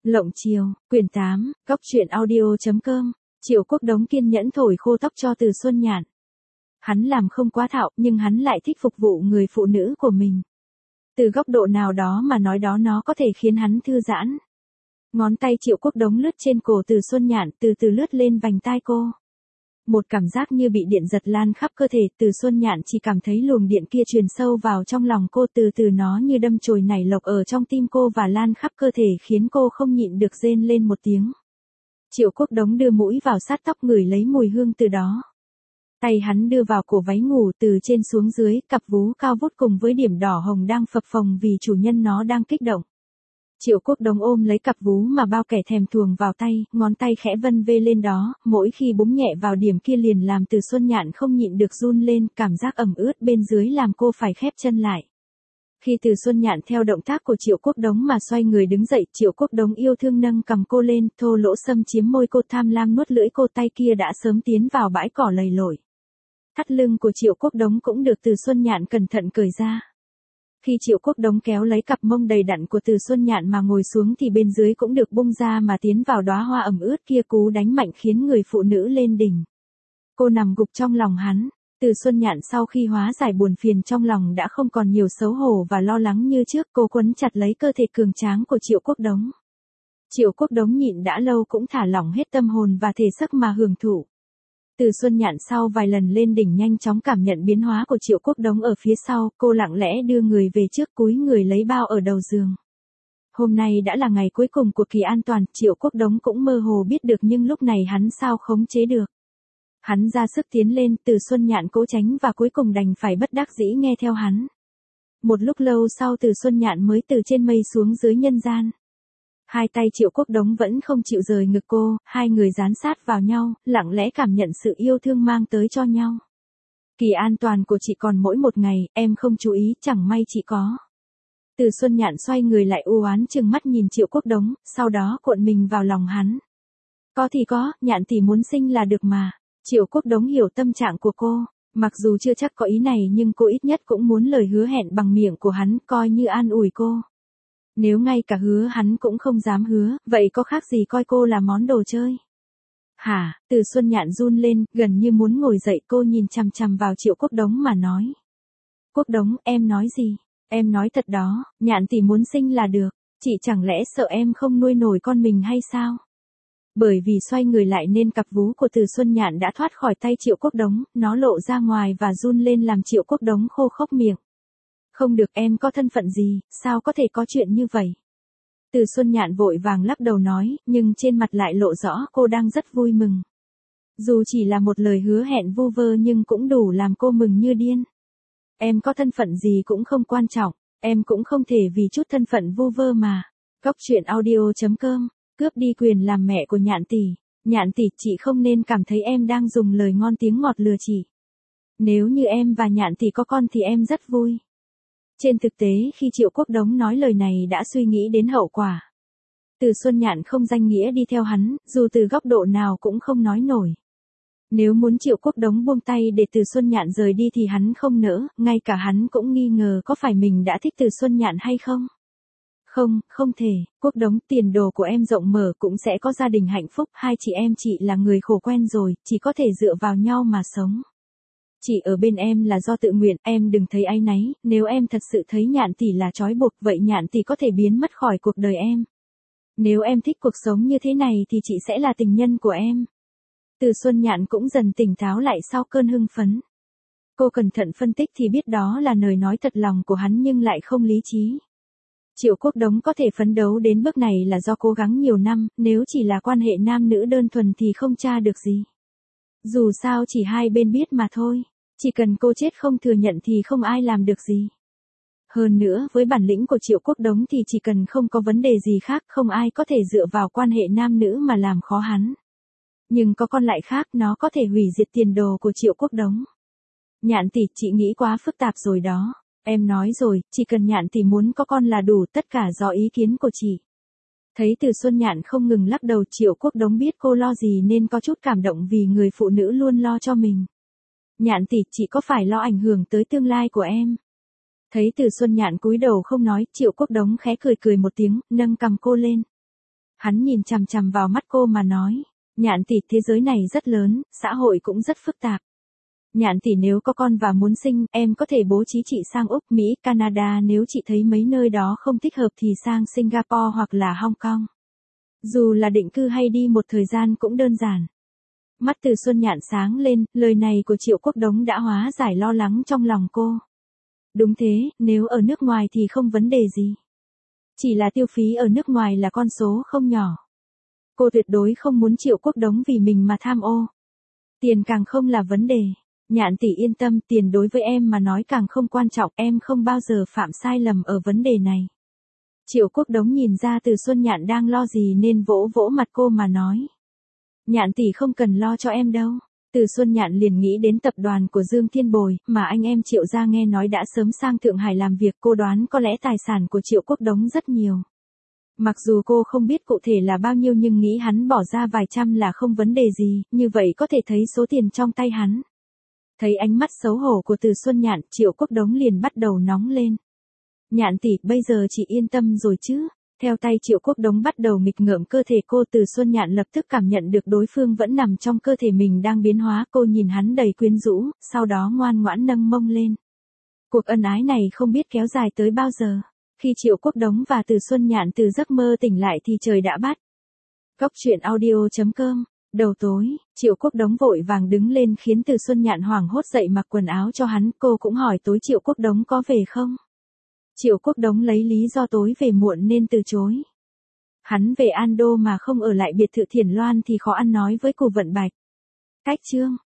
Lộng Chiều, quyển 8, góc truyện audio.com. Triệu Quốc Đống kiên nhẫn thổi khô tóc cho Từ Xuân Nhạn. Hắn làm không quá thạo, nhưng hắn lại thích phục vụ người phụ nữ của mình. Từ góc độ nào đó mà nói đó nó có thể khiến hắn thư giãn. Ngón tay Triệu Quốc Đống lướt trên cổ Từ Xuân Nhạn, từ từ lướt lên vành tai cô. Một cảm giác như bị điện giật lan khắp cơ thể, Từ Xuân Nhạn chỉ cảm thấy luồng điện kia truyền sâu vào trong lòng cô, từ từ nó như đâm chồi nảy lộc ở trong tim cô và lan khắp cơ thể khiến cô không nhịn được rên lên một tiếng. Triệu Quốc Đống đưa mũi vào sát tóc ngửi lấy mùi hương từ đó. Tay hắn đưa vào cổ váy ngủ từ trên xuống dưới, cặp vú cao vút cùng với điểm đỏ hồng đang phập phồng vì chủ nhân nó đang kích động. Triệu Quốc Đống ôm lấy cặp vú mà bao kẻ thèm thuồng vào tay, ngón tay khẽ vân vê lên đó, mỗi khi búng nhẹ vào điểm kia liền làm Từ Xuân Nhạn không nhịn được run lên, cảm giác ẩm ướt bên dưới làm cô phải khép chân lại. Khi Từ Xuân Nhạn theo động tác của Triệu Quốc Đống mà xoay người đứng dậy, Triệu Quốc Đống yêu thương nâng cầm cô lên, thô lỗ xâm chiếm môi cô, tham lam nuốt lưỡi cô, tay kia đã sớm tiến vào bãi cỏ lầy lội. Thắt lưng của Triệu Quốc Đống cũng được Từ Xuân Nhạn cẩn thận cởi ra. Khi Triệu Quốc Đống kéo lấy cặp mông đầy đặn của Từ Xuân Nhạn mà ngồi xuống thì bên dưới cũng được bung ra mà tiến vào đóa hoa ẩm ướt kia, cú đánh mạnh khiến người phụ nữ lên đỉnh. Cô nằm gục trong lòng hắn. Từ Xuân Nhạn sau khi hóa giải buồn phiền trong lòng đã không còn nhiều xấu hổ và lo lắng như trước, cô quấn chặt lấy cơ thể cường tráng của Triệu Quốc Đống. Triệu Quốc Đống nhịn đã lâu cũng thả lỏng hết tâm hồn và thể xác mà hưởng thụ. Từ Xuân Nhạn sau vài lần lên đỉnh nhanh chóng cảm nhận biến hóa của Triệu Quốc Đống ở phía sau, cô lặng lẽ đưa người về trước, cúi người lấy bao ở đầu giường. Hôm nay đã là ngày cuối cùng của kỳ an toàn, Triệu Quốc Đống cũng mơ hồ biết được, nhưng lúc này hắn sao khống chế được. Hắn ra sức tiến lên, Từ Xuân Nhạn cố tránh và cuối cùng đành phải bất đắc dĩ nghe theo hắn. Một lúc lâu sau Từ Xuân Nhạn mới từ trên mây xuống dưới nhân gian. Hai tay Triệu Quốc Đống vẫn không chịu rời ngực cô, hai người dán sát vào nhau, lặng lẽ cảm nhận sự yêu thương mang tới cho nhau. Kỳ an toàn của chị còn mỗi một ngày, em không chú ý, chẳng may chị có. Từ Xuân Nhạn xoay người lại u oán trừng mắt nhìn Triệu Quốc Đống, sau đó cuộn mình vào lòng hắn. Có thì có, Nhạn tỷ muốn sinh là được mà. Triệu Quốc Đống hiểu tâm trạng của cô, mặc dù chưa chắc có ý này nhưng cô ít nhất cũng muốn lời hứa hẹn bằng miệng của hắn, coi như an ủi cô. Nếu ngay cả hứa hắn cũng không dám hứa, vậy có khác gì coi cô là món đồ chơi. Hả? Từ Xuân Nhạn run lên, gần như muốn ngồi dậy, cô nhìn chằm chằm vào Triệu Quốc Đống mà nói. Quốc Đống, em nói gì? Em nói thật đó, Nhạn tỷ muốn sinh là được, chị chẳng lẽ sợ em không nuôi nổi con mình hay sao? Bởi vì xoay người lại nên cặp vú của Từ Xuân Nhạn đã thoát khỏi tay Triệu Quốc Đống, nó lộ ra ngoài và run lên làm Triệu Quốc Đống khô khốc miệng. Không được, em có thân phận gì, sao có thể có chuyện như vậy? Từ Xuân Nhạn vội vàng lắc đầu nói, nhưng trên mặt lại lộ rõ cô đang rất vui mừng. Dù chỉ là một lời hứa hẹn vu vơ nhưng cũng đủ làm cô mừng như điên. Em có thân phận gì cũng không quan trọng, em cũng không thể vì chút thân phận vu vơ mà. Góc truyện audio.com. Cướp đi quyền làm mẹ của Nhạn tỷ. Nhạn tỷ, chị không nên cảm thấy em đang dùng lời ngon tiếng ngọt lừa chị. Nếu như em và Nhạn tỷ có con thì em rất vui. Trên thực tế khi Triệu Quốc Đống nói lời này đã suy nghĩ đến hậu quả. Từ Xuân Nhạn không danh nghĩa đi theo hắn, dù từ góc độ nào cũng không nói nổi. Nếu muốn Triệu Quốc Đống buông tay để Từ Xuân Nhạn rời đi thì hắn không nỡ, ngay cả hắn cũng nghi ngờ có phải mình đã thích Từ Xuân Nhạn hay không. Không, không thể, Quốc Đống, tiền đồ của em rộng mở, cũng sẽ có gia đình hạnh phúc, hai chị em chị là người khổ quen rồi, chỉ có thể dựa vào nhau mà sống. Chị ở bên em là do tự nguyện, em đừng thấy áy náy, nếu em thật sự thấy Nhạn tỷ là trói buộc, vậy Nhạn tỷ có thể biến mất khỏi cuộc đời em. Nếu em thích cuộc sống như thế này thì chị sẽ là tình nhân của em. Từ Xuân Nhạn cũng dần tỉnh táo lại sau cơn hưng phấn. Cô cẩn thận phân tích thì biết đó là lời nói thật lòng của hắn nhưng lại không lý trí. Triệu Quốc Đống có thể phấn đấu đến bước này là do cố gắng nhiều năm, nếu chỉ là quan hệ nam nữ đơn thuần thì không tra được gì. Dù sao chỉ hai bên biết mà thôi, chỉ cần cô chết không thừa nhận thì không ai làm được gì. Hơn nữa với bản lĩnh của Triệu Quốc Đống thì chỉ cần không có vấn đề gì khác không ai có thể dựa vào quan hệ nam nữ mà làm khó hắn. Nhưng có con lại khác, nó có thể hủy diệt tiền đồ của Triệu Quốc Đống. Nhạn tỷ, chị nghĩ quá phức tạp rồi đó. Em nói rồi, chỉ cần Nhạn tỷ muốn có con là đủ, tất cả do ý kiến của chị. Thấy Từ Xuân Nhạn không ngừng lắc đầu, Triệu Quốc Đống biết cô lo gì nên có chút cảm động vì người phụ nữ luôn lo cho mình. Nhạn tỷ, chị có phải lo ảnh hưởng tới tương lai của em? Thấy Từ Xuân Nhạn cúi đầu không nói, Triệu Quốc Đống khẽ cười cười một tiếng, nâng cằm cô lên. Hắn nhìn chằm chằm vào mắt cô mà nói. Nhạn tỷ, thế giới này rất lớn, xã hội cũng rất phức tạp. Nhạn tỷ, nếu có con và muốn sinh, em có thể bố trí chị sang Úc, Mỹ, Canada, nếu chị thấy mấy nơi đó không thích hợp thì sang Singapore hoặc là Hong Kong. Dù là định cư hay đi một thời gian cũng đơn giản. Mắt Từ Xuân Nhạn sáng lên, lời này của Triệu Quốc Đống đã hóa giải lo lắng trong lòng cô. Đúng thế, nếu ở nước ngoài thì không vấn đề gì. Chỉ là tiêu phí ở nước ngoài là con số không nhỏ. Cô tuyệt đối không muốn Triệu Quốc Đống vì mình mà tham ô. Tiền càng không là vấn đề. Nhạn tỷ yên tâm, tiền đối với em mà nói càng không quan trọng, em không bao giờ phạm sai lầm ở vấn đề này. Triệu Quốc Đống nhìn ra Từ Xuân Nhạn đang lo gì nên vỗ vỗ mặt cô mà nói. Nhạn tỷ không cần lo cho em đâu. Từ Xuân Nhạn liền nghĩ đến tập đoàn của Dương Thiên Bồi, mà anh em Triệu gia nghe nói đã sớm sang Thượng Hải làm việc, cô đoán có lẽ tài sản của Triệu Quốc Đống rất nhiều. Mặc dù cô không biết cụ thể là bao nhiêu nhưng nghĩ hắn bỏ ra vài trăm là không vấn đề gì, như vậy có thể thấy số tiền trong tay hắn. Thấy ánh mắt xấu hổ của Từ Xuân Nhạn, Triệu Quốc Đống liền bắt đầu nóng lên. Nhạn tỷ, bây giờ chị yên tâm rồi chứ? Theo tay Triệu Quốc Đống bắt đầu nghịch ngợm cơ thể cô, Từ Xuân Nhạn lập tức cảm nhận được đối phương vẫn nằm trong cơ thể mình đang biến hóa, cô nhìn hắn đầy quyến rũ, sau đó ngoan ngoãn nâng mông lên. Cuộc ân ái này không biết kéo dài tới bao giờ. Khi Triệu Quốc Đống và Từ Xuân Nhạn từ giấc mơ tỉnh lại thì trời đã bắt. Cốc truyện audio.com. Đầu tối, Triệu Quốc Đống vội vàng đứng lên khiến Từ Xuân Nhạn hoảng hốt dậy mặc quần áo cho hắn, cô cũng hỏi tối Triệu Quốc Đống có về không? Triệu Quốc Đống lấy lý do tối về muộn nên từ chối. Hắn về Ando mà không ở lại biệt thự Thiển Loan thì khó ăn nói với Cù Vận Bạch. Cách chương.